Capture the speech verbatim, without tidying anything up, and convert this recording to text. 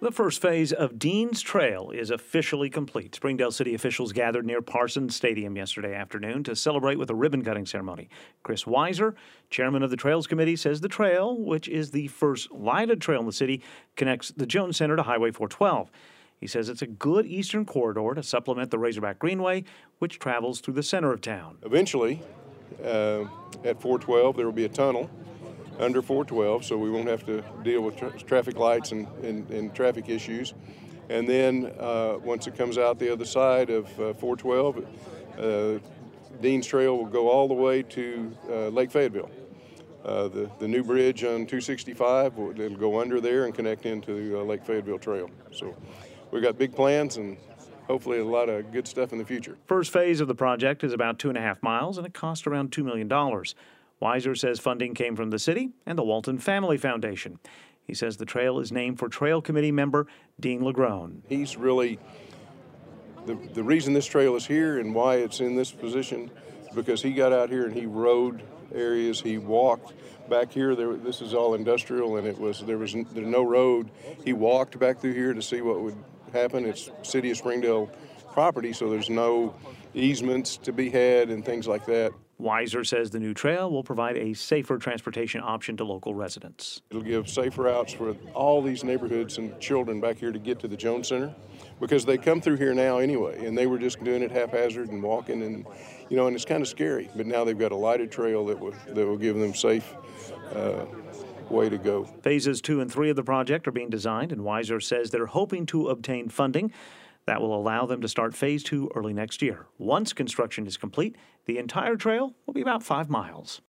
The first phase of Dean's Trail is officially complete. Springdale City officials gathered near Parsons Stadium yesterday afternoon to celebrate with a ribbon-cutting ceremony. Chris Weiser, chairman of the Trails Committee, says the trail, which is the first lighted trail in the city, connects the Jones Center to Highway four twelve. He says it's a good eastern corridor to supplement the Razorback Greenway, which travels through the center of town. Eventually, uh, at four twelve, there will be a tunnel under four twelve, so we won't have to deal with tra traffic lights and, and, and traffic issues. And then uh, once it comes out the other side of uh, four twelve, uh, Dean's Trail will go all the way to uh, Lake Fayetteville. Uh, the, the new bridge on two sixty-five, will, it'll go under there and connect into uh, Lake Fayetteville Trail. So we've got big plans and hopefully a lot of good stuff in the future. First phase of the project is about two and a half miles, and it costs around two million dollars. Weiser says funding came from the city and the Walton Family Foundation. He says the trail is named for Trail Committee member Dean Lagrone. He's really, the, the reason this trail is here and why it's in this position is because he got out here and he rode areas, he walked back here. There, this is all industrial, and it was there was there no road. He walked back through here to see what would happen. It's City of Springdale property, so there's no easements to be had and things like that. Weiser says the new trail will provide a safer transportation option to local residents. It'll give safe routes for all these neighborhoods and children back here to get to the Jones Center, because they come through here now anyway, and they were just doing it haphazard and walking, and you know, and it's kind of scary. But now they've got a lighted trail that will that will give them safe uh, way to go. Phases two and three of the project are being designed, and Weiser says they're hoping to obtain funding that will allow them to start phase two early next year. Once construction is complete, the entire trail will be about five miles.